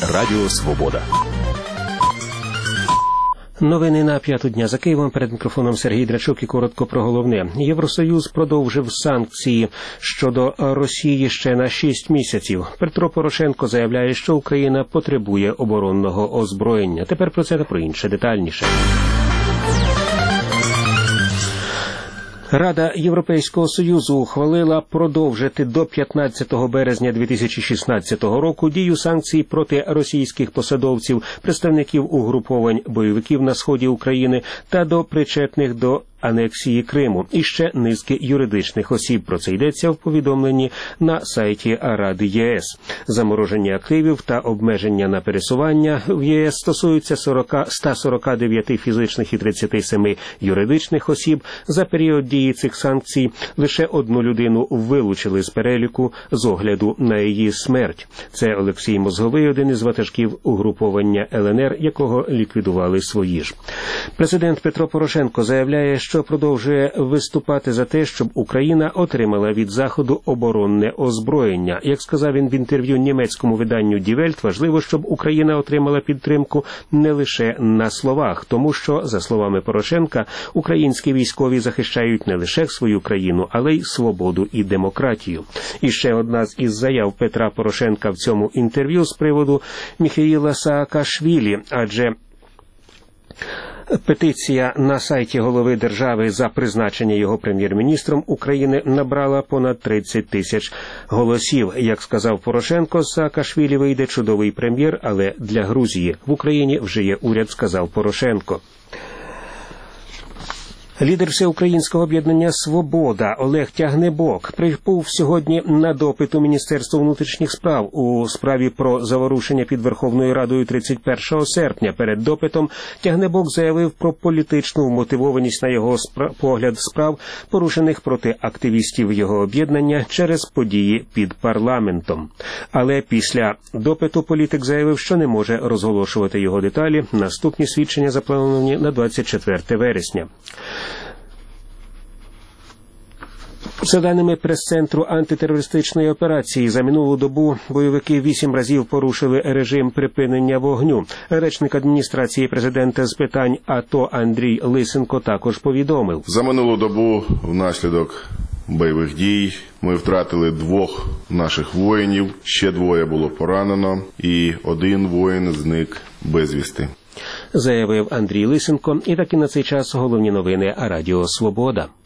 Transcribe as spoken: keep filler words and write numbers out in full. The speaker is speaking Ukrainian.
Радіо Свобода. Новини на п'яту дня. За Києвом перед мікрофоном Сергій Драчук і коротко про головне. Євросоюз продовжив санкції щодо Росії ще на шість місяців. Петро Порошенко заявляє, що Україна потребує оборонного озброєння. Тепер про це та про інше детальніше. Рада Європейського Союзу ухвалила продовжити до п'ятнадцятого березня дві тисячі шістнадцятого року дію санкцій проти російських посадовців, представників угруповань бойовиків на сході України та до причетних до анексії Криму і ще низки юридичних осіб. Про це йдеться в повідомленні на сайті Ради ЄС. Замороження активів та обмеження на пересування в ЄС стосуються ста сорока дев'яти фізичних і тридцяти семи юридичних осіб. За період дії цих санкцій лише одну людину вилучили з переліку з огляду на її смерть. Це Олексій Мозговий, один із ватажків угруповання Л Н Р, якого ліквідували свої ж. Президент Петро Порошенко заявляє, що продовжує виступати за те, щоб Україна отримала від Заходу оборонне озброєння. Як сказав він в інтерв'ю німецькому виданню Die Welt, важливо, щоб Україна отримала підтримку не лише на словах, тому що, за словами Порошенка, українські військові захищають не лише свою країну, але й свободу і демократію. І ще одна з із заяв Петра Порошенка в цьому інтерв'ю з приводу Міхеїла Саакашвілі, адже петиція на сайті голови держави за призначення його прем'єр-міністром України набрала понад тридцять тисяч голосів. Як сказав Порошенко, з Саакашвілі вийде чудовий прем'єр, але для Грузії. В Україні вже є уряд, сказав Порошенко. Лідер всеукраїнського об'єднання «Свобода» Олег Тягнебок прибув сьогодні на допит у Міністерство внутрішніх справ у справі про заворушення під Верховною Радою тридцять першого серпня. Перед допитом Тягнебок заявив про політичну вмотивованість, на його погляд, справ, порушених проти активістів його об'єднання через події під парламентом. Але після допиту політик заявив, що не може розголошувати його деталі. Наступні свідчення заплановані на двадцять четверте вересня. За даними прес-центру антитерористичної операції, за минулу добу бойовики вісім разів порушили режим припинення вогню. Речник адміністрації президента з питань АТО Андрій Лисенко також повідомив. За минулу добу внаслідок бойових дій ми втратили двох наших воїнів, ще двоє було поранено і один воїн зник безвісти. Заявив Андрій Лисенко. І так і на цей час головні новини Радіо Свобода.